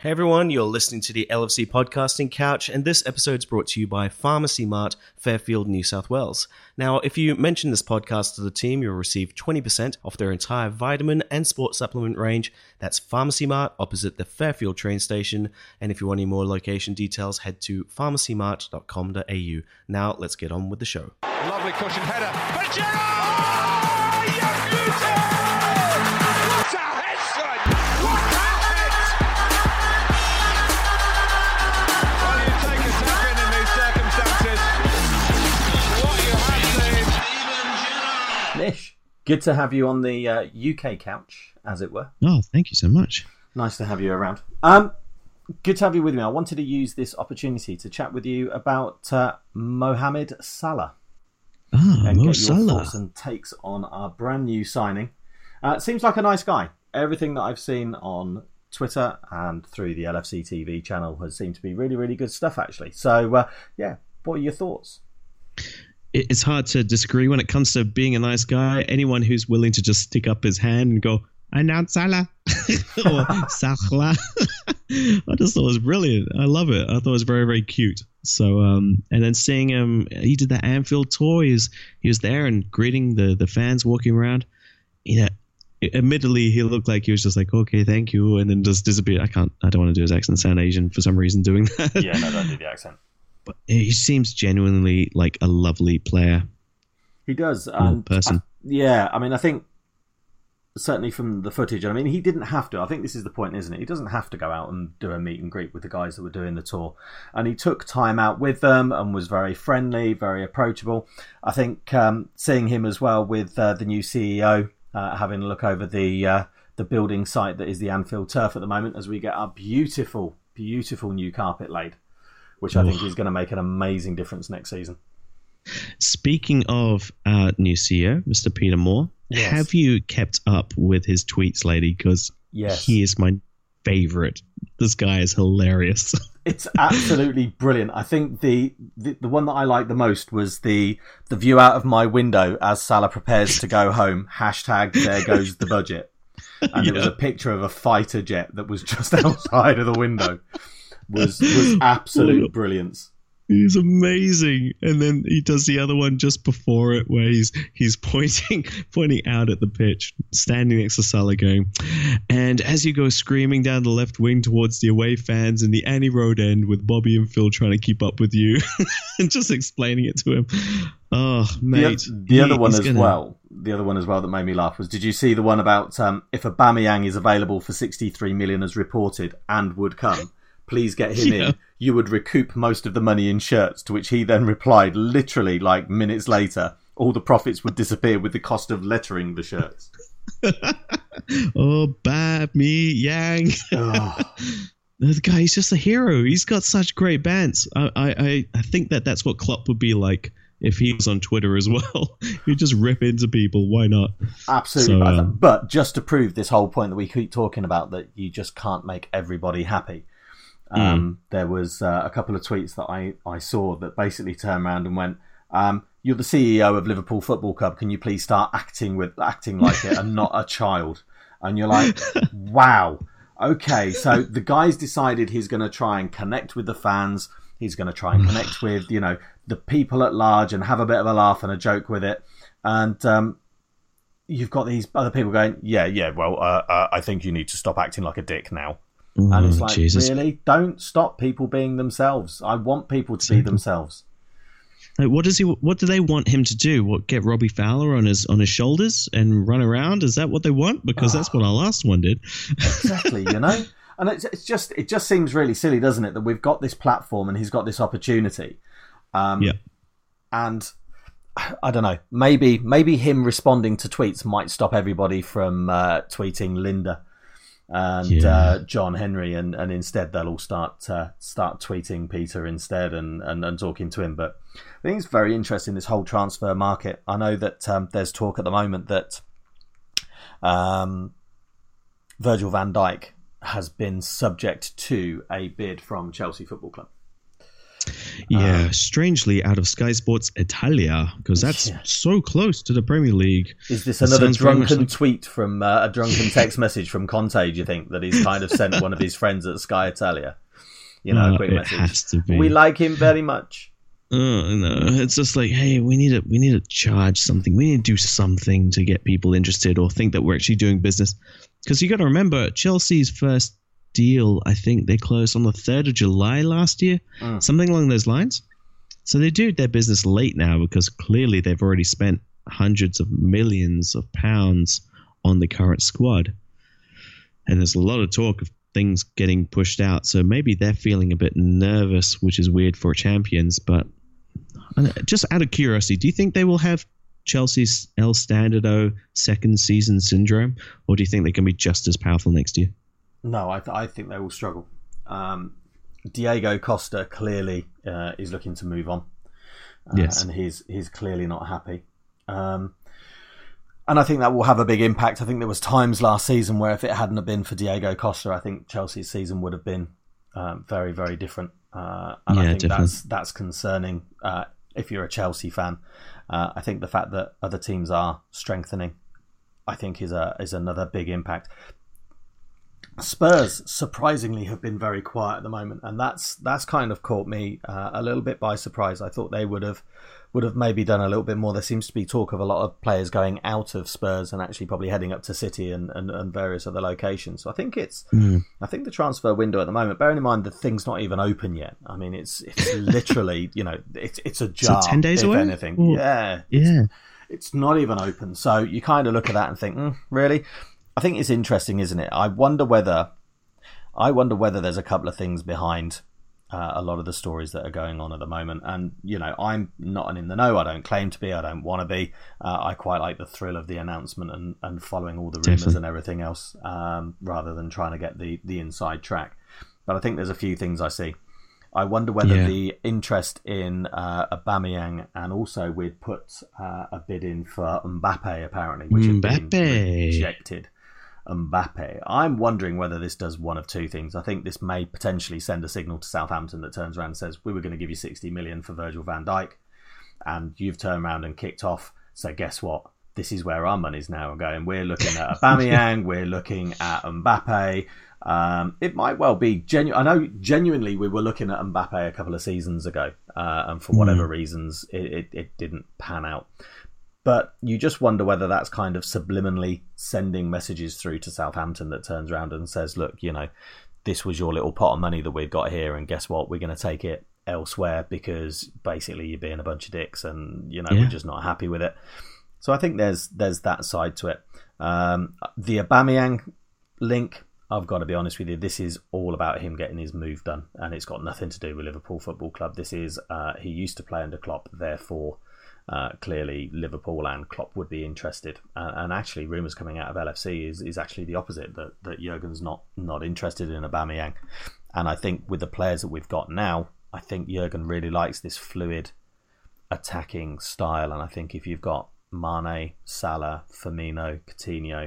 Hey everyone, you're listening to the LFC Podcasting Couch, and this episode's brought to you by Pharmacy Mart, Fairfield, New South Wales. Now, if you mention this podcast to the team, you'll receive 20% off their entire vitamin and sports supplement range. That's Pharmacy Mart, opposite the Fairfield train station. And if you want any more location details, head to pharmacymart.com.au. Now, let's get on with the show. Lovely cushion header. But Gerrard! You beauty! What a head, son! What a head! Well, you take a second in these circumstances. What you have seen. Nish, good to have you on the UK couch, as it were. Oh, thank you so much. Nice to have you around. Good to have you with me. I wanted to use this opportunity to chat with you about Mohamed Salah. And Mo get Salah. your thoughts and takes on our brand new signing. Seems like a nice guy. Everything that I've seen on Twitter and through the LFC TV channel has seemed to be really, really good stuff, actually. So, what are your thoughts? It's hard to disagree when it comes to being a nice guy. Anyone who's willing to just stick up his hand and go, "I now Salah," or Salah. I just thought it was brilliant. I love it. I thought it was very, very cute. So, and then seeing him, he did the Anfield tour. He was there and greeting the fans walking around. You know, admittedly, he looked like he was just like, "Okay, thank you," and then just disappeared. I don't want to do his accent, sound Asian for some reason doing that. Yeah, no, don't do the accent. But he seems genuinely like a lovely player. He does. Person. I think certainly from the footage, I mean, he didn't have to. I think this is the point, isn't it? He doesn't have to go out and do a meet and greet with the guys that were doing the tour. And he took time out with them and was very friendly, very approachable. I think seeing him as well with the new CEO, having a look over the building site that is the Anfield Turf at the moment, as we get our beautiful, beautiful new carpet laid, which I think is going to make an amazing difference next season. Speaking of our new CEO, Mr. Peter Moore, yes. Have you kept up with his tweets lately? Because he is my favorite. This guy is hilarious. It's absolutely brilliant. I think the one that I liked the most was the view out of my window as Salah prepares to go home. # there goes the budget. And it was a picture of a fighter jet that was just outside of the window. Was absolute brilliance. He's amazing. And then he does the other one just before it where he's pointing out at the pitch, standing next to Salah going, "And as you go screaming down the left wing towards the away fans in the Annie Road end with Bobby and Phil trying to keep up with you," and just explaining it to him. Oh, mate. The other one as well that made me laugh was, did you see the one about if Aubameyang is available for 63 million as reported and would come, please get him in. You would recoup most of the money in shirts, to which he then replied, literally like minutes later, all the profits would disappear with the cost of lettering the shirts. Oh, Aubameyang. The guy, he's just a hero. He's got such great bands. I think that's what Klopp would be like if he was on Twitter as well. He'd just rip into people. Why not? Absolutely. But just to prove this whole point that we keep talking about, that you just can't make everybody happy. There was a couple of tweets that I saw that basically turned around and went, "You're the CEO of Liverpool Football Club. Can you please start acting like it and not a child?" And you're like, wow. Okay, so the guy's decided he's going to try and connect with the fans. He's going to try and connect with, the people at large and have a bit of a laugh and a joke with it. And you've got these other people going, I think you need to stop acting like a dick now. And it's like, Jesus. Really? Don't stop people being themselves. I want people to be themselves. Like, what do they want him to do? What, get Robbie Fowler on his shoulders and run around? Is that what they want? Because that's what our last one did. Exactly, And it just seems really silly, doesn't it, that we've got this platform and he's got this opportunity. And I don't know, maybe him responding to tweets might stop everybody from tweeting Linda and John Henry, and instead they'll all start tweeting Peter instead and talking to him. But I think it's very interesting, this whole transfer market. I know that there's talk at the moment that Virgil van Dijk has been subject to a bid from Chelsea Football Club. Yeah, strangely out of Sky Sports Italia, because that's so close to the Premier League. Is this another drunken tweet from a drunken text message from Conte, do you think, that he's kind of sent one of his friends at Sky Italia? A quick message. Has to be. We like him very much. No, it's just like, hey, we need to charge something. We need to do something to get people interested or think that we're actually doing business. Because you got to remember, Chelsea's first deal, I think they closed on the 3rd of July last year, something along those lines. So they do their business late now because clearly they've already spent hundreds of millions of pounds on the current squad. And there's a lot of talk of things getting pushed out. So maybe they're feeling a bit nervous, which is weird for champions. But just out of curiosity, do you think they will have Chelsea's El Standardo second season syndrome? Or do you think they can be just as powerful next year? No, I think they will struggle. Diego Costa clearly is looking to move on. Yes. And he's clearly not happy. And I think that will have a big impact. I think there was times last season where if it hadn't have been for Diego Costa, I think Chelsea's season would have been very, very different. And I think that's concerning if you're a Chelsea fan. I think the fact that other teams are strengthening, I think is another big impact. Spurs surprisingly have been very quiet at the moment, and that's kind of caught me a little bit by surprise. I thought they would have maybe done a little bit more. There seems to be talk of a lot of players going out of Spurs and actually probably heading up to City and various other locations. So I think I think the transfer window at the moment, bearing in mind the thing's not even open yet. I mean, it's literally, it's a jar. So 10 days away? Anything. Ooh. Yeah. It's not even open. So you kind of look at that and think, really? I think it's interesting, isn't it? I wonder whether there's a couple of things behind a lot of the stories that are going on at the moment. And, I'm not an in the know. I don't claim to be. I don't want to be. I quite like the thrill of the announcement and following all the rumours and everything else, rather than trying to get the inside track. But I think there's a few things I see. I wonder whether the interest in Aubameyang, and also we'd put a bid in for Mbappe, apparently, which had been rejected. Mbappe. I'm wondering whether this does one of two things. I think this may potentially send a signal to Southampton that turns around and says, we were going to give you 60 million for Virgil van Dijk, and you've turned around and kicked off. So guess what? This is where our money's now going. We're looking at Aubameyang. We're looking at Mbappe. It might well be I know genuinely we were looking at Mbappe a couple of seasons ago, and for whatever reasons it didn't pan out. But you just wonder whether that's kind of subliminally sending messages through to Southampton that turns around and says, look, this was your little pot of money that we've got here, and guess what? We're going to take it elsewhere because basically you're being a bunch of dicks and, we're just not happy with it. So I think there's that side to it. The Aubameyang link, I've got to be honest with you, this is all about him getting his move done, and it's got nothing to do with Liverpool Football Club. This is, he used to play under Klopp, therefore clearly Liverpool and Klopp would be interested. And actually, rumours coming out of LFC is actually the opposite, that Jurgen's not interested in Aubameyang. And I think with the players that we've got now, I think Jurgen really likes this fluid attacking style. And I think if you've got Mane, Salah, Firmino, Coutinho,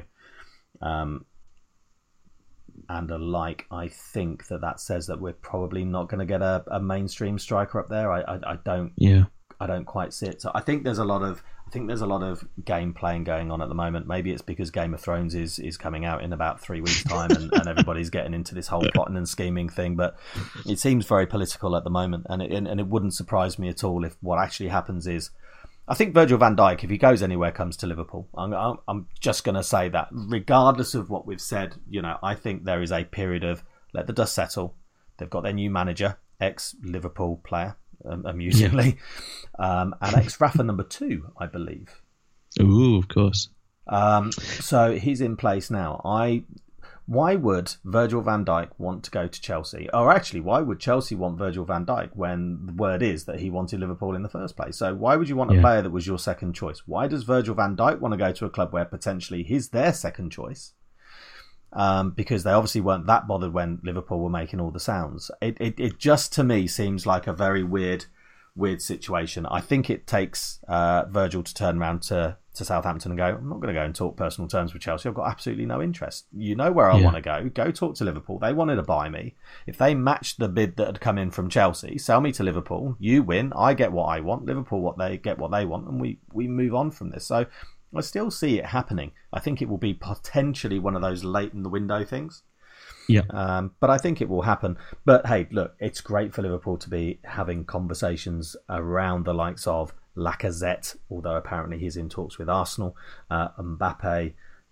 and alike, I think that says that we're probably not going to get a mainstream striker up there. I don't quite see it. So I think there's a lot of game playing going on at the moment. Maybe it's because Game of Thrones is coming out in about 3 weeks' time, and everybody's getting into this whole plotting and scheming thing. But it seems very political at the moment, and it wouldn't surprise me at all if what actually happens is, I think Virgil van Dijk, if he goes anywhere, comes to Liverpool. I'm just going to say that, regardless of what we've said, I think there is a period of let the dust settle. They've got their new manager, ex-Liverpool player, amusingly, and ex-Rafa number 2, I believe. Ooh, of course. So he's in place now. Why would Virgil van Dijk want to go to Chelsea? Or actually, why would Chelsea want Virgil van Dijk when the word is that he wanted Liverpool in the first place? So why would you want a player that was your second choice? Why does Virgil van Dijk want to go to a club where potentially he's their second choice? Because they obviously weren't that bothered when Liverpool were making all the sounds. It just, to me, seems like a very weird situation. I think it takes Virgil to turn around to to Southampton and go, I'm not going to go and talk personal terms with Chelsea. I've got absolutely no interest. You know where I want to go. Go talk to Liverpool. They wanted to buy me. If they matched the bid that had come in from Chelsea, sell me to Liverpool. You win. I get what I want. Liverpool what they want, and we move on from this. So I still see it happening. I think it will be potentially one of those late in the window things. Yeah. But I think it will happen. But hey, look, it's great for Liverpool to be having conversations around the likes of Lacazette, although apparently he's in talks with Arsenal, Mbappe,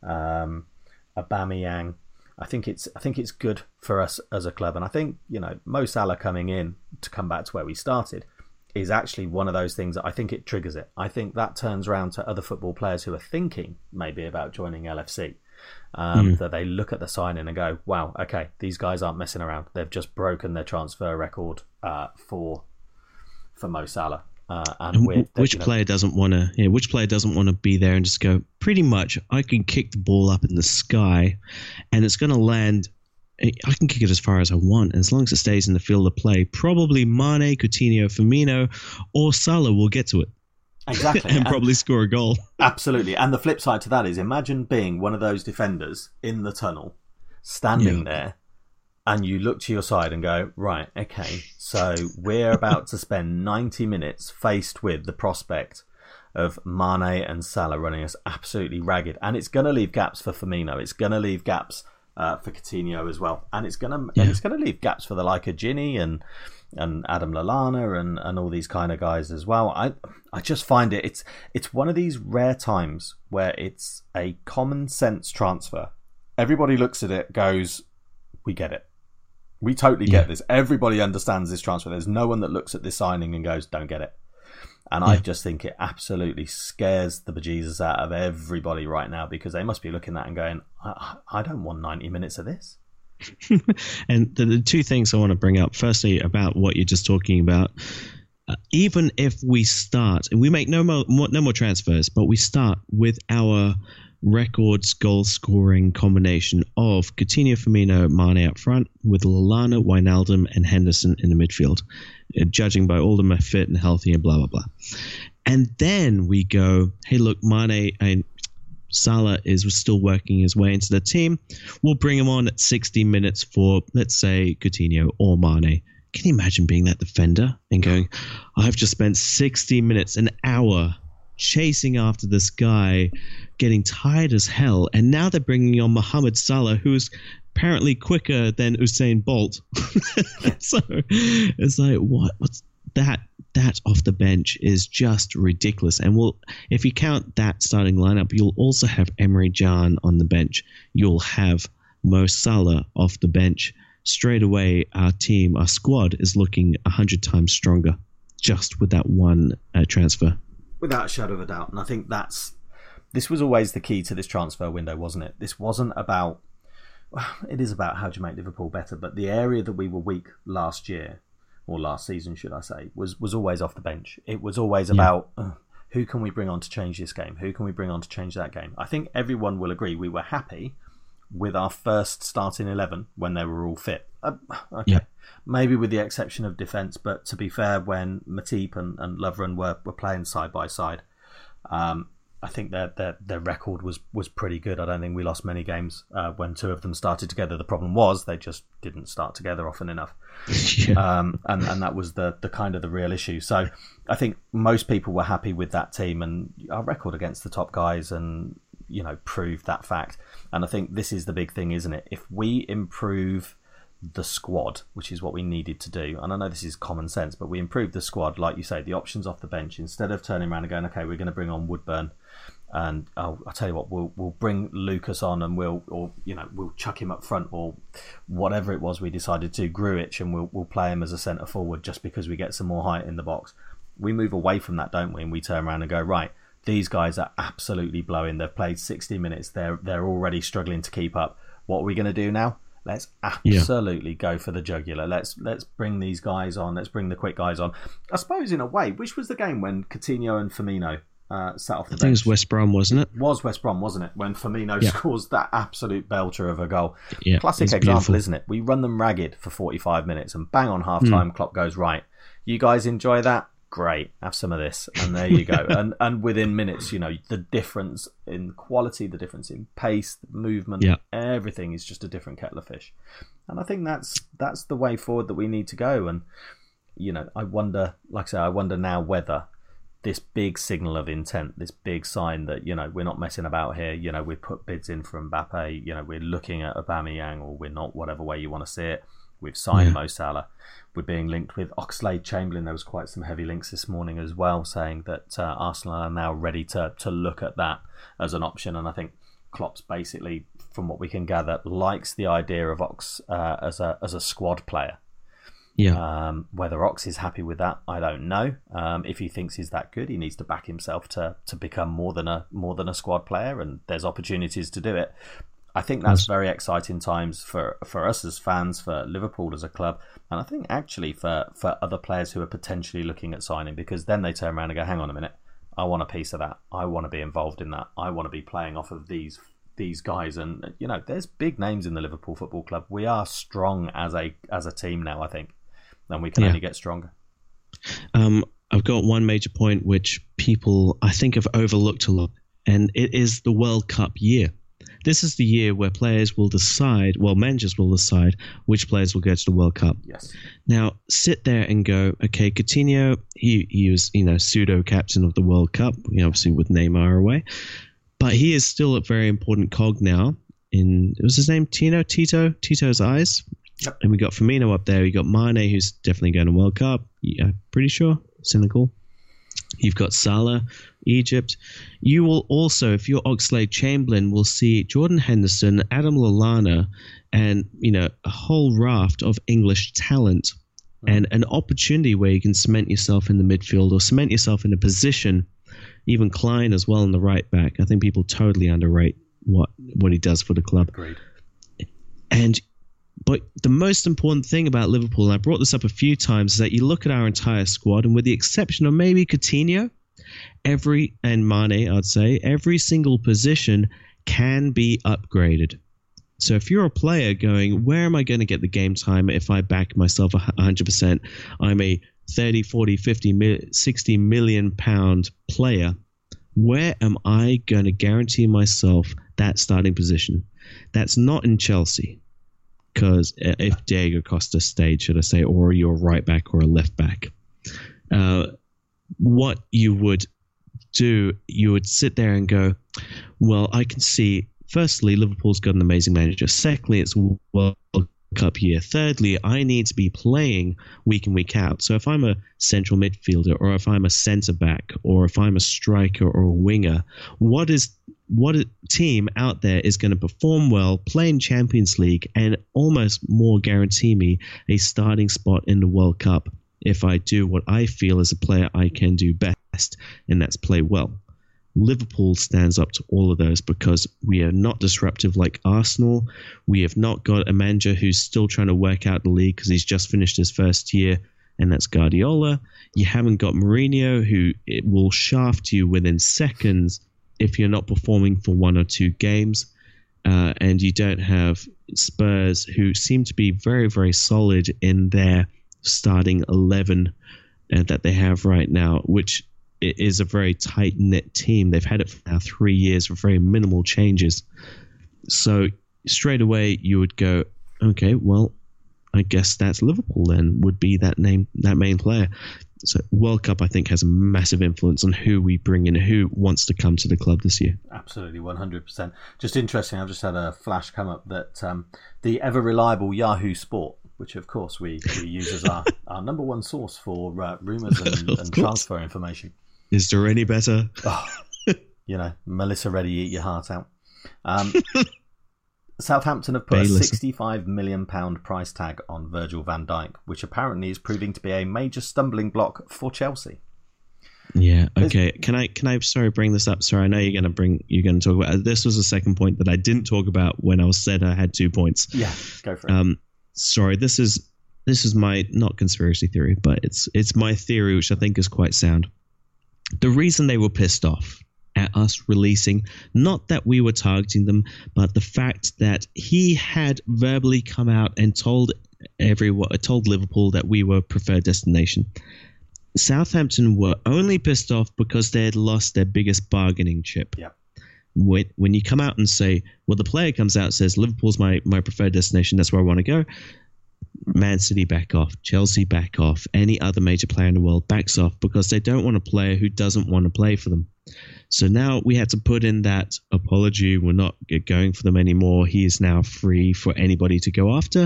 Aubameyang. I think it's good for us as a club, and I think, you know, Mo Salah coming in, to come back to where we started, is actually one of those things that I think it triggers it. I think that turns around to other football players who are thinking maybe about joining LFC. That they look at the signing and go, wow, okay, these guys aren't messing around. They've just broken their transfer record for Mo Salah. Which player doesn't want to? Which player doesn't want to be there and just go? Pretty much, I can kick the ball up in the sky, and it's going to land. I can kick it as far as I want, and as long as it stays in the field of play, probably Mane, Coutinho, Firmino, or Salah will get to it. Exactly. and probably score a goal. Absolutely. And the flip side to that is, imagine being one of those defenders in the tunnel, standing there, and you look to your side and go, right, okay, so we're about to spend 90 minutes faced with the prospect of Mane and Salah running us absolutely ragged. And it's going to leave gaps for Firmino. It's going to leave gaps for Coutinho as well. And it's going to leave gaps for the like of Gini and Adam Lallana and all these kind of guys as well. I just find it's one of these rare times where it's a common sense transfer. Everybody looks at it, goes, we get it. We totally get this. Everybody understands this transfer. There's no one that looks at this signing and goes, don't get it. And I just think it absolutely scares the bejesus out of everybody right now, because they must be looking at it and going, I don't want 90 minutes of this. And the two things I want to bring up, firstly, about what you're just talking about, even if we start, and we make no more transfers, but we start with our records goal scoring combination of Coutinho, Firmino, Mane up front, with Lallana, Wijnaldum, and Henderson in the midfield, judging by all of them are fit and healthy and blah blah blah. And then we go, hey, look, Mane and Salah is still working his way into the team. We'll bring him on at 60 minutes for, let's say, Coutinho or Mane. Can you imagine being that defender and going, I've just spent 60 minutes, an hour, chasing after this guy, getting tired as hell, and now they're bringing on Mohamed Salah, who's apparently quicker than Usain Bolt. So it's like, what's that off the bench is just ridiculous. And if you count that starting lineup, you'll also have Emre Can on the bench. You'll have Mo Salah off the bench. Straight away, our squad is looking 100 times stronger just with that one transfer. Without a shadow of a doubt. And I think this was always the key to this transfer window, wasn't it? This wasn't about, it is about how do you make Liverpool better, but the area that we were weak last year, or last season, should I say, was always off the bench. It was always about who can we bring on to change this game? Who can we bring on to change that game? I think everyone will agree we were happy with our first starting 11 when they were all fit. Maybe with the exception of defence, but to be fair, when Matip and Lovren were playing side by side, I think their record was pretty good. I don't think we lost many games when two of them started together. The problem was they just didn't start together often enough. And that was the kind of the real issue. So I think most people were happy with that team and our record against the top guys, and proved that fact. And I think this is the big thing, isn't it? If we improve the squad, which is what we needed to do, and I know this is common sense, but we improved the squad, like you say, the options off the bench, instead of turning around and going, okay, we're going to bring on Woodburn, and I'll tell you what, we'll bring Lucas on, and we'll chuck him up front, or whatever it was we decided to, Grujic, and we'll play him as a centre forward just because we get some more height in the box. We move away from that, don't we? And we turn around and go, right, these guys are absolutely blowing. They've played 60 minutes. They're already struggling to keep up. What are we going to do now? Let's absolutely go for the jugular. Let's bring these guys on. Let's bring the quick guys on. I suppose in a way, which was the game when Coutinho and Firmino sat off the bench? I think it was West Brom, wasn't it? It was West Brom, wasn't it? When Firmino scores that absolute belter of a goal. Yeah, classic example, isn't it? We run them ragged for 45 minutes and bang on half-time, clock goes, right, you guys enjoy that? great, have some of this, and there you go. and within minutes, the difference in quality, the difference in pace, the movement, everything is just a different kettle of fish. And I think that's the way forward that we need to go. And I wonder, like I say, I wonder now whether this big signal of intent, this big sign that we're not messing about here. We put bids in for Mbappe. We're looking at Aubameyang, or we're not, whatever way you want to see it. We've signed Mo Salah. We're being linked with Oxlade-Chamberlain. There was quite some heavy links this morning as well, saying that Arsenal are now ready to look at that as an option. And I think Klopp's basically, from what we can gather, likes the idea of Ox as a squad player. Yeah. Whether Ox is happy with that, I don't know. If he thinks he's that good, he needs to back himself to become more than a squad player, and there's opportunities to do it. I think that's very exciting times for us as fans, for Liverpool as a club, and I think actually for other players who are potentially looking at signing, because then they turn around and go, hang on a minute, I want a piece of that. I want to be involved in that. I want to be playing off of these guys. And there's big names in the Liverpool Football Club. We are strong as a team now, I think, and we can only get stronger. I've got one major point which people I think have overlooked a lot, and it is the World Cup year. This is the year where managers will decide which players will go to the World Cup. Yes. Now, sit there and go, okay, Coutinho, he was, pseudo-captain of the World Cup, obviously with Neymar away. But he is still a very important cog now was his name Tito's eyes. Yep. And we got Firmino up there. We got Mane, who's definitely going to World Cup. Yeah, pretty sure. Senegal. You've got Salah, Egypt. You will also, if you're Oxlade-Chamberlain, will see Jordan Henderson, Adam Lallana, and a whole raft of English talent, and an opportunity where you can cement yourself in the midfield or cement yourself in a position. Even Klein as well in the right back. I think people totally underrate what he does for the club. Agreed. But the most important thing about Liverpool, and I brought this up a few times, is that you look at our entire squad, and with the exception of maybe Coutinho, and Mane, I'd say, every single position can be upgraded. So if you're a player going, where am I going to get the game time if I back myself 100%? I'm a 30, 40, 50, 60 million pound player. Where am I going to guarantee myself that starting position? That's not in Chelsea. Because if Diego Costa stayed, should I say, or you're a right back or a left back, what you would do, you would sit there and go, well, I can see, firstly, Liverpool's got an amazing manager. Secondly, it's World Cup year. Thirdly, I need to be playing week in, week out. So if I'm a central midfielder, or if I'm a centre back, or if I'm a striker or a winger, what a team out there is going to perform well, play in Champions League, and almost more guarantee me a starting spot in the World Cup if I do what I feel as a player I can do best, and that's play well. Liverpool stands up to all of those because we are not disruptive like Arsenal. We have not got a manager who's still trying to work out the league because he's just finished his first year, and that's Guardiola. You haven't got Mourinho, who it will shaft you within seconds if you're not performing for one or two games. And you don't have Spurs, who seem to be very, very solid in their starting 11 that they have right now, which is a very tight-knit team. They've had it for now 3 years with very minimal changes. So straight away you would go, okay, well, I guess that's Liverpool then, would be that main player. So World Cup, I think, has a massive influence on who we bring in, who wants to come to the club this year. Absolutely, 100%. Just interesting, I've just had a flash come up that the ever-reliable Yahoo Sport, which of course we use as our number one source for rumours and transfer information. Is there any better? Oh, Melissa Reddy, eat your heart out. Southampton have put a £65 million price tag on Virgil van Dijk, which apparently is proving to be a major stumbling block for Chelsea. Yeah. Okay. Can I bring this up? Sorry, I know you're going to talk about. This was the second point that I didn't talk about when I said I had 2 points. Yeah, go for it. Sorry, this is my not conspiracy theory, but it's my theory, which I think is quite sound. The reason they were pissed off at us releasing, not that we were targeting them, but the fact that he had verbally come out and told Liverpool that we were preferred destination. Southampton were only pissed off because they had lost their biggest bargaining chip. Yeah. When you come out and say, well, the player comes out and says, Liverpool's my preferred destination, that's where I want to go. Man City back off, Chelsea back off, any other major player in the world backs off because they don't want a player who doesn't want to play for them. So now we had to put in that apology. We're not going for them anymore. He is now free for anybody to go after.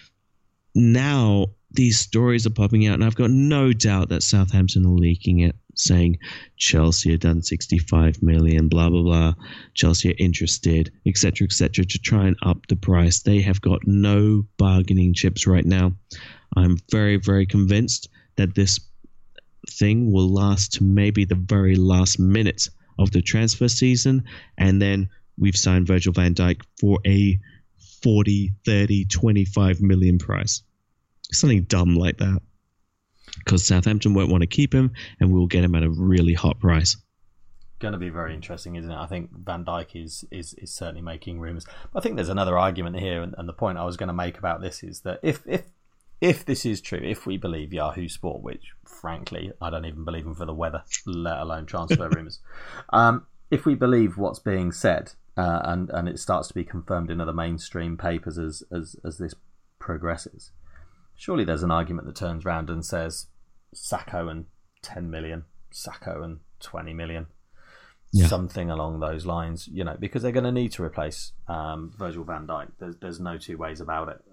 Now these stories are popping out, and I've got no doubt that Southampton are leaking it, saying Chelsea have done 65 million, blah, blah, blah. Chelsea are interested, etc., to try and up the price. They have got no bargaining chips right now. I'm very, very convinced that this thing will last to maybe the very last minute of the transfer season, and then we've signed Virgil van Dijk for a 40, 30, 25 million price. Something dumb like that. Because Southampton won't want to keep him, and we'll get him at a really hot price. Going to be very interesting, isn't it? I think Van Dijk is certainly making rumours. But I think there's another argument here, and the point I was going to make about this is that if this is true, if we believe Yahoo Sport, which frankly I don't even believe them for the weather, let alone transfer rumours, if we believe what's being said, and it starts to be confirmed in other mainstream papers as this progresses, surely there's an argument that turns around and says Sakho and 10 million, Sakho and 20 million, something along those lines, because they're going to need to replace Virgil van Dijk. There's no two ways about it.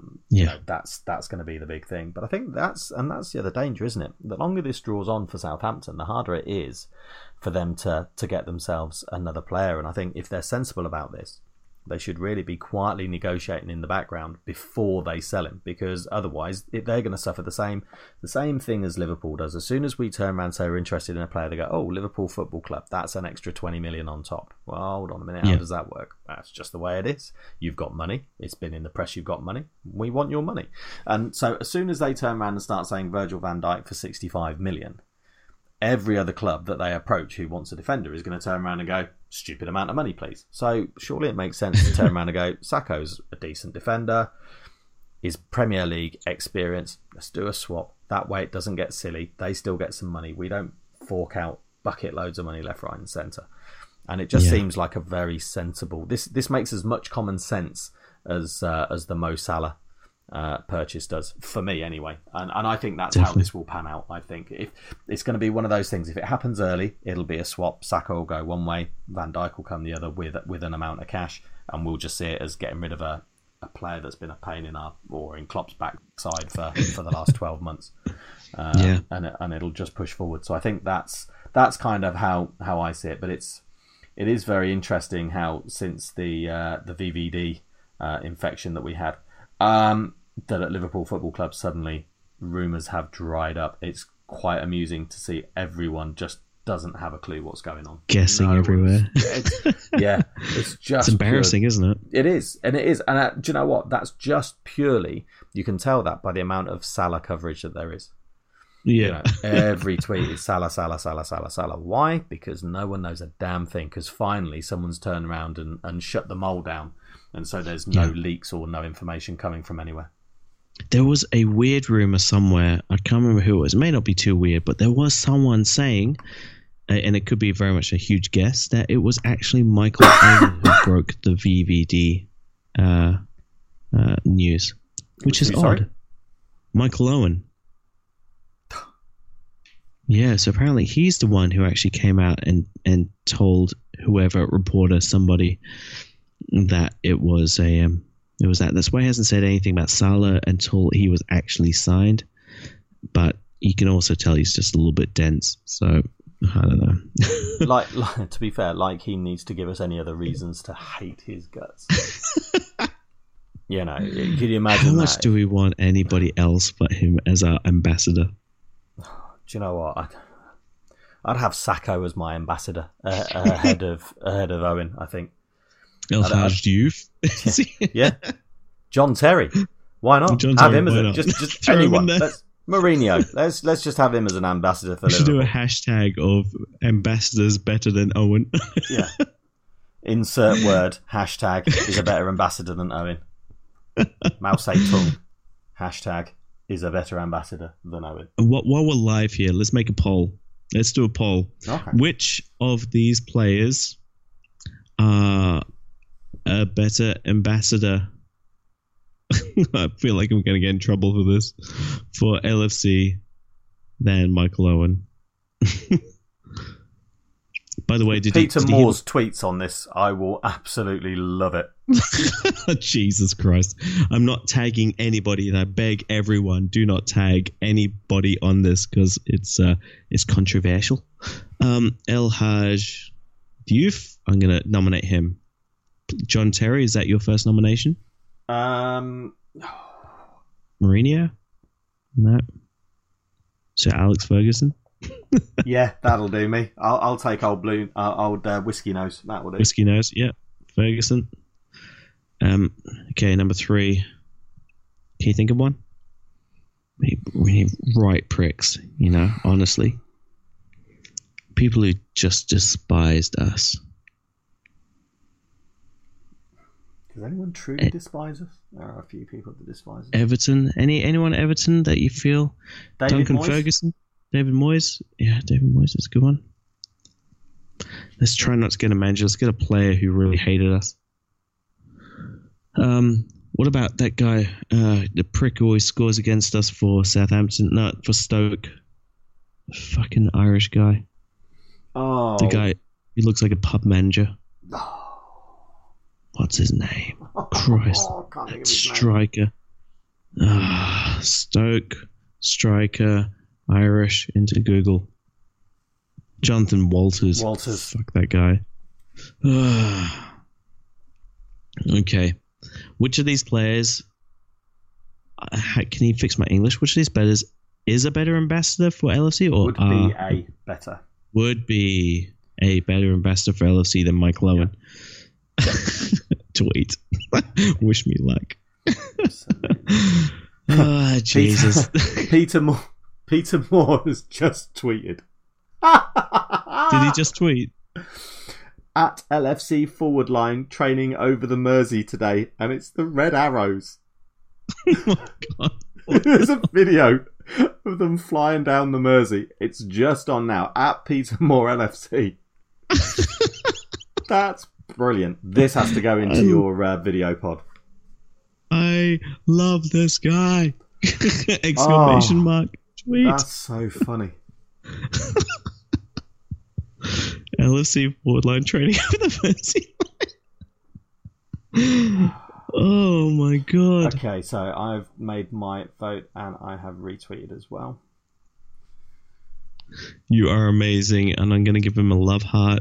That's going to be the big thing. But I think that's the other danger, isn't it? The longer this draws on for Southampton, the harder it is for them to get themselves another player. And I think if they're sensible about this, they should really be quietly negotiating in the background before they sell him, because otherwise they're going to suffer the same thing as Liverpool does. As soon as we turn around and say we're interested in a player, they go, oh, Liverpool Football Club, that's an extra 20 million on top. Well, hold on a minute, how does that work? That's just the way it is. You've got money. It's been in the press, you've got money. We want your money. And so as soon as they turn around and start saying Virgil van Dijk for 65 million, every other club that they approach who wants a defender is going to turn around and go, stupid amount of money, please. So surely it makes sense to turn around and go, Sakho's a decent defender, his Premier League experience, let's do a swap. That way it doesn't get silly. They still get some money. We don't fork out bucket loads of money left, right and centre. And it just seems like a very sensible... This makes as much common sense as the Mo Salah purchase does, for me anyway, and I think that's how this will pan out. I think if it's going to be one of those things, if it happens early, it'll be a swap. Sakho will go one way, Van Dijk will come the other with an amount of cash, and we'll just see it as getting rid of a player that's been a pain in Klopp's backside for the last 12 months. And it'll just push forward. So I think that's kind of how I see it. But it is very interesting how since the VVD infection that we had, that at Liverpool Football Club suddenly rumours have dried up. It's quite amusing to see everyone just doesn't have a clue what's going on. Guessing everywhere. It's just... It's embarrassing, isn't it? It is. And do you know what? That's just purely... You can tell that by the amount of Salah coverage that there is. Yeah. Every tweet is Salah, Salah, Salah, Salah, Salah. Why? Because no one knows a damn thing, because finally someone's turned around and shut the mole down. And so there's no leaks or no information coming from anywhere. There was a weird rumor somewhere. I can't remember who it was. It may not be too weird, but there was someone saying, and it could be very much a huge guess, that it was actually Michael Owen who broke the VVD news, which is odd. Sorry? Michael Owen. Yeah, so apparently he's the one who actually came out and told whoever, reporter, somebody, that it was that. That's why he hasn't said anything about Salah until he was actually signed. But you can also tell he's just a little bit dense. So I don't know. like to be fair, like he needs to give us any other reasons to hate his guts. Can you imagine? How much do we want anybody else but him as our ambassador? Do you know what? I'd have Sakho as my ambassador ahead of Owen, I think. El Hadj Diouf. Yeah. John Terry. Why not? Have him as just anyone. Mourinho. Let's just have him as an ambassador for Liverpool. We should do a hashtag of ambassadors better than Owen. Yeah. Insert word. Hashtag is a better ambassador than Owen. Mao Zedong. Hashtag is a better ambassador than Owen. While we're live here, let's make a poll. Let's do a poll. Okay. Which of these players are a better ambassador? I feel like I'm going to get in trouble for this. For LFC than Michael Owen. By the way, did Peter you Moore's tweets on this? I will absolutely love it. Jesus Christ. I'm not tagging anybody, and I beg everyone, do not tag anybody on this because it's controversial. El Haj Diouf, I'm going to nominate him. John Terry, is that your first nomination? Mourinho? No. So Alex Ferguson? Yeah, that'll do me. I'll take old Whiskey Nose. That will do. Whiskey Nose, yeah. Ferguson. Okay, number 3. Can you think of one? We need right pricks, honestly. People who just despised us. Does anyone truly despise us? There are a few people that despise us. Everton? Anyone at Everton that you feel? Duncan Moyes? Ferguson? David Moyes? Yeah, David Moyes is a good one. Let's try not to get a manager. Let's get a player who really hated us. What about that guy, the prick who always scores against us for Southampton? No, for Stoke. Fucking Irish guy. Oh. The guy, he looks like a pub manager. What's his name? Christ. Can't think of his name. Striker. Stoke, striker, Irish, into Google. Jonathan Walters. Fuck that guy. Okay. Which of these players... can you fix my English? Which of these players is a better ambassador for LFC? Or Would be a better. Would be a better ambassador for LFC than Mike Lowen. Tweet. Wish me luck. Jesus. Peter Moore has just tweeted. Did he just tweet? At LFC forward line training over the Mersey today, and it's the Red Arrows. Oh my God. There's a video of them flying down the Mersey. It's just on now. At Peter Moore LFC. That's brilliant. This has to go into your video pod. I love this guy. Exclamation mark. Tweet. That's so funny. LFC forward line training over the Mersey line. Oh my God. Okay, so I've made my vote and I have retweeted as well. You are amazing, and I'm going to give him a love heart.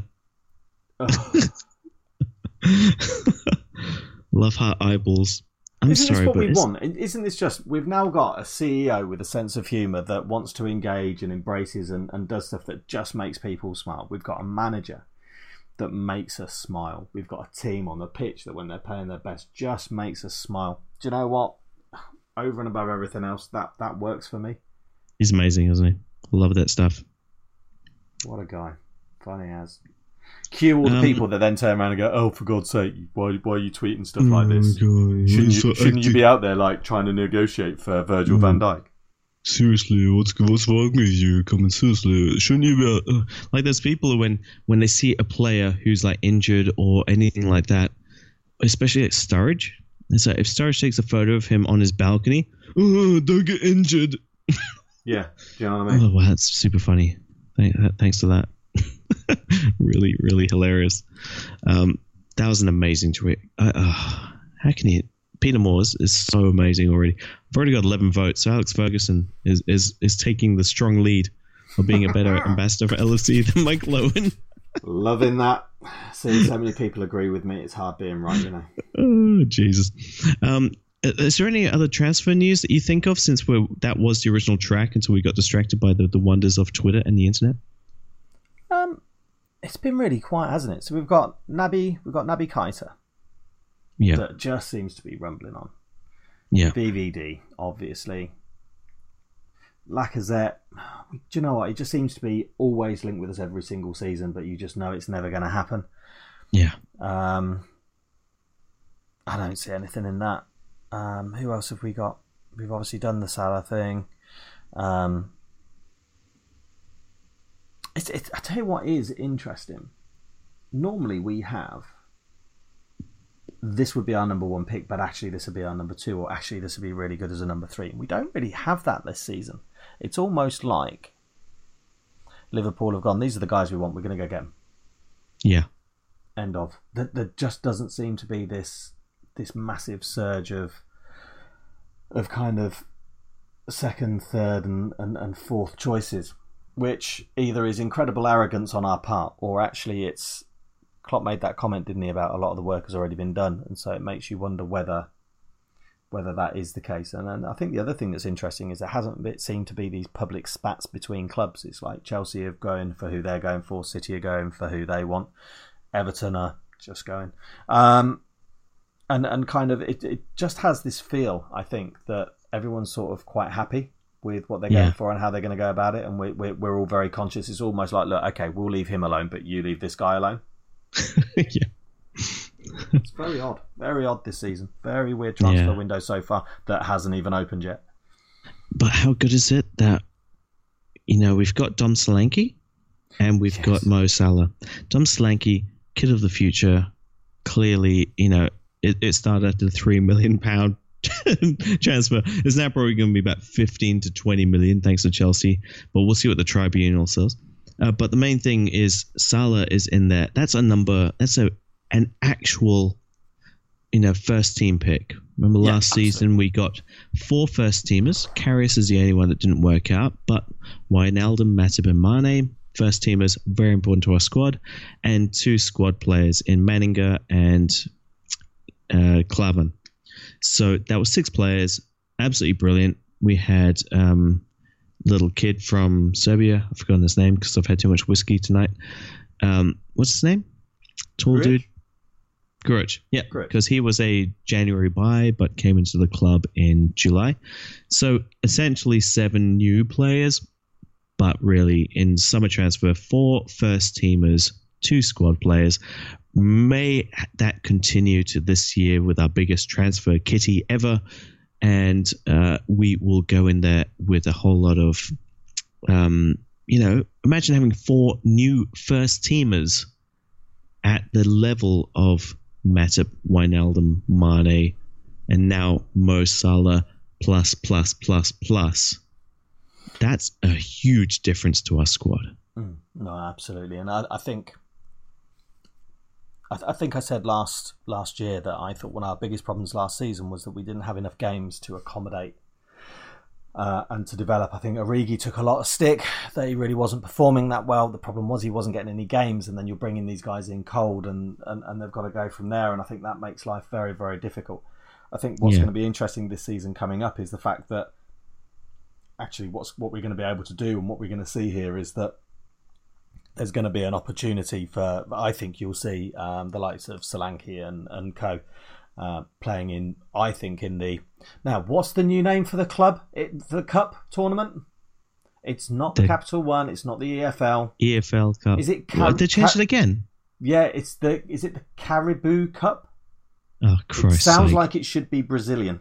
Love heart eyeballs. Isn't this what we want? Isn't this just... We've now got a CEO with a sense of humour that wants to engage and embraces and does stuff that just makes people smile. We've got a manager that makes us smile. We've got a team on the pitch that when they're playing their best just makes us smile. Do you know what? Over and above everything else, that works for me. He's amazing, isn't he? Love that stuff. What a guy. Funny as. Cue all the people that then turn around and go, oh, for God's sake, why are you tweeting stuff like this? Shouldn't you be out there like trying to negotiate for Virgil van Dijk? Seriously, what's wrong with you? Come on, seriously, shouldn't you be like? There's people who when they see a player who's like injured or anything like that, especially at Sturridge, it's like if Sturridge takes a photo of him on his balcony, don't get injured. Yeah, do you know what I mean? Oh, wow, that's super funny. Thanks for that. Really, really hilarious. That was an amazing tweet. How can he? Peter Moore is so amazing already. I've already got 11 votes, so Alex Ferguson is taking the strong lead of being a better ambassador for LFC than Mike Lowen. Loving that. Seeing so many people agree with me, it's hard being right, you know. Oh, Jesus. Is there any other transfer news that you think of since that was the original track until we got distracted by the wonders of Twitter and the internet? It's been really quiet, hasn't it? So we've got Naby Keita. Yeah. That just seems to be rumbling on. Yeah. VVD, obviously. Lacazette, do you know what? It just seems to be always linked with us every single season, but you just know it's never going to happen. Yeah. I don't see anything in that. Who else have we got? We've obviously done the Salah thing. I tell you what is interesting. Normally we have, this would be our number 1 pick, but actually this would be our number 2, or actually this would be really good as a number 3. We don't really have that this season. It's almost like Liverpool have gone, these are the guys we want, we're going to go get them. Yeah. End of. There just doesn't seem to be this massive surge of kind of second, third and fourth choices, which either is incredible arrogance on our part, or actually it's, Klopp made that comment, didn't he, about a lot of the work has already been done, and so it makes you wonder whether that is the case. And then I think the other thing that's interesting is there hasn't seemed to be these public spats between clubs. It's like Chelsea are going for who they're going for, City are going for who they want, Everton are just going. And kind of it just has this feel, I think, that everyone's sort of quite happy with what they're going for and how they're going to go about it, and we're all very conscious. It's almost like, look, okay, we'll leave him alone, but you leave this guy alone. Yeah. It's very odd this season. Very weird transfer window so far that hasn't even opened yet. But how good is it that, we've got Dom Solanke and we've got Mo Salah. Dom Solanke, kid of the future, clearly, it started at the £3 million transfer. It's now probably going to be about 15 to 20 million thanks to Chelsea, but we'll see what the tribunal says. But the main thing is Salah is in there. That's a number. That's an actual, first team pick. Remember last season we got 4 first teamers. Karius is the only one that didn't work out, but Wijnaldum, Matip and Mane, first teamers, very important to our squad, and 2 squad players in Manninger and Klavan. So that was 6 players, absolutely brilliant. We had little kid from Serbia. I've forgotten his name because I've had too much whiskey tonight. What's his name? Tall dude. Grujic. Yeah, because he was a January buy but came into the club in July. So essentially 7 new players, but really in summer transfer, 4 first teamers, 2 squad players. May that continue to this year with our biggest transfer kitty ever. And we will go in there with a whole lot of, imagine having 4 new first teamers at the level of Matip, Wijnaldum, Mane, and now Mo Salah plus. That's a huge difference to our squad. No, absolutely. And I think I said last year that I thought one of our biggest problems last season was that we didn't have enough games to accommodate and to develop. I think Origi took a lot of stick, that he really wasn't performing that well. The problem was he wasn't getting any games, and then you're bringing these guys in cold and they've got to go from there. And I think that makes life very, very difficult. I think what's going to be interesting this season coming up is the fact that actually what we're going to be able to do and what we're going to see here is that there's going to be an opportunity for, I think you'll see the likes of Solanke and co playing in, I think, in the... Now, what's the new name for the club? The Cup tournament? It's not the Capital One, it's not the EFL. EFL Cup. Is it... They changed it again? Yeah, is it the Caribou Cup? Oh, Christ. It sounds like it should be Brazilian.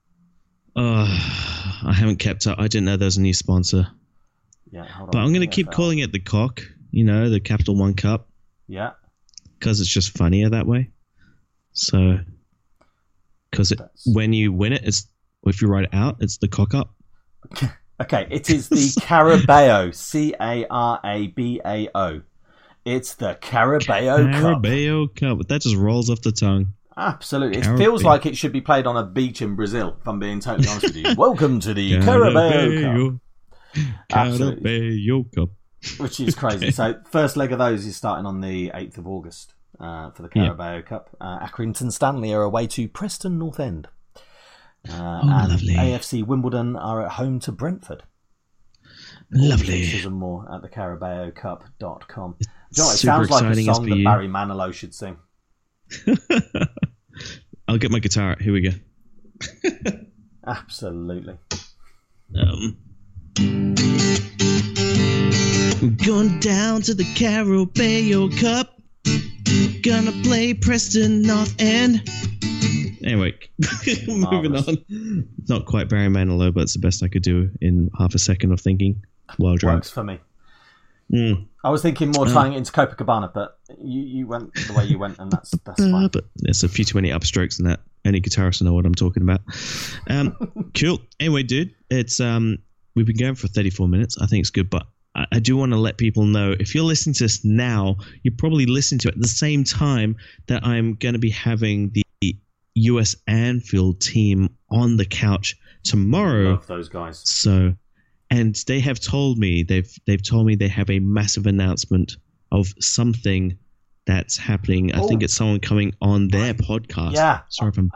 I haven't kept up. I didn't know there was a new sponsor. Yeah, hold on. But I'm going to keep calling it the Cock. The Capital One Cup. Yeah. Because it's just funnier that way. So, because when you win it, if you write it out, it's the Cock Up. Okay, it is the Carabao. Carabao. It's the Carabao Cup. Carabao Cup. That just rolls off the tongue. Absolutely. It feels like it should be played on a beach in Brazil, if I'm being totally honest with you. Welcome to the Carabao Cup. Carabao Cup. Which is crazy. So, first leg of those is starting on the 8th of August for the Carabao Cup. Accrington Stanley are away to Preston North End. And lovely. AFC Wimbledon are at home to Brentford. Lovely. Pictures and more at thecarabaocup.com. It exciting sounds like a song that Barry Manilow should sing. I'll get my guitar out. Here we go. Absolutely. We're going down to the Carabao Cup. Gonna play Preston North End. Anyway, moving on. It's not quite Barry Manilow, but it's the best I could do in half a second of thinking while drunk. Works for me. I was thinking more tying it into Copacabana, but you went the way you went, and that's fine. But there's a few too many upstrokes in that. Any guitarists know what I'm talking about. Cool. Anyway, dude, it's we've been going for 34 minutes. I think it's good, but I do want to let people know, if you're listening to this now, you're probably listening to it at the same time that I'm going to be having the US Anfield team on the couch tomorrow. Love those guys. So, and they have told me they've told me they have a massive announcement of something that's happening. I think it's someone coming on their podcast. Yeah. Sorry if I'm.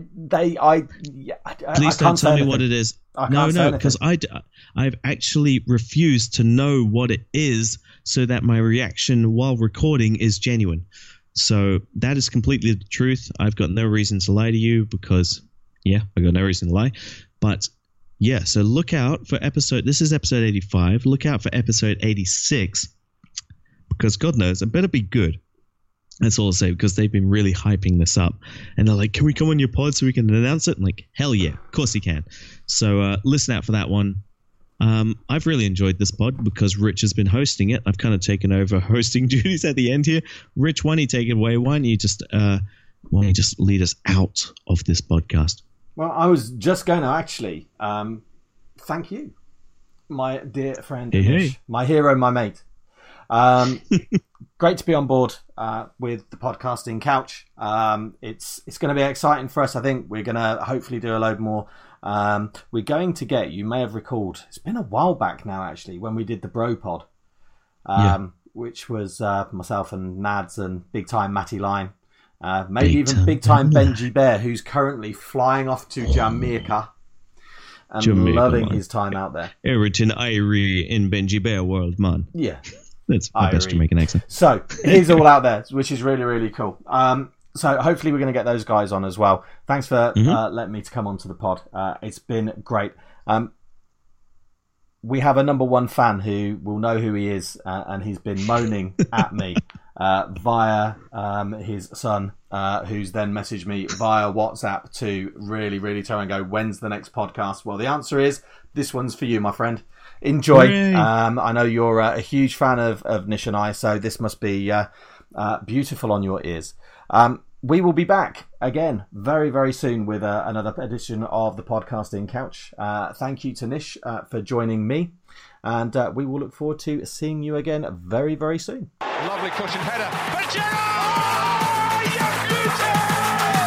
Please don't tell me what it is. No, because I've actually refused to know what it is, so that my reaction while recording is genuine. So that is completely the truth. I've got no reason to lie to you because, I got no reason to lie. But yeah, so look out for this is episode 85. Look out for episode 86 because God knows, it better be good. That's all I'll say, because they've been really hyping this up. And they're like, can we come on your pod so we can announce it? I'm like, hell yeah, of course you can. So listen out for that one. I've really enjoyed this pod because Rich has been hosting it. I've kind of taken over hosting duties at the end here. Rich, why don't you take it away? Why don't you just lead us out of this podcast? Well, I was just going to actually thank you, my dear friend, Nish, my hero, my mate. Great to be on board with the podcasting couch. It's going to be exciting for us. I think we're going to hopefully do a load more. We're going to get, you may have recalled, it's been a while back now actually, when we did the Bro Pod, which was myself and Nads and big time Matty Line, maybe even big time Benji Bear, who's currently flying off to Jamaica and loving his time out there. Everything Irie in Benji Bear world, man. Yeah. That's my best Jamaican accent. So he's all out there, which is really, really cool. So hopefully we're going to get those guys on as well. Thanks for letting me to come onto the pod. It's been great. We have a number one fan who will know who he is, and he's been moaning at me via his son, who's then messaged me via WhatsApp to really, really tell and go, when's the next podcast? Well, the answer is, this one's for you, my friend. Enjoy. I know you're a huge fan of Nish and I, so this must be beautiful on your ears. We will be back again very, very soon with another edition of the Podcasting Couch. Thank you to Nish for joining me, and we will look forward to seeing you again very, very soon. Lovely cushion header. But Gerrard! Oh, you beauty!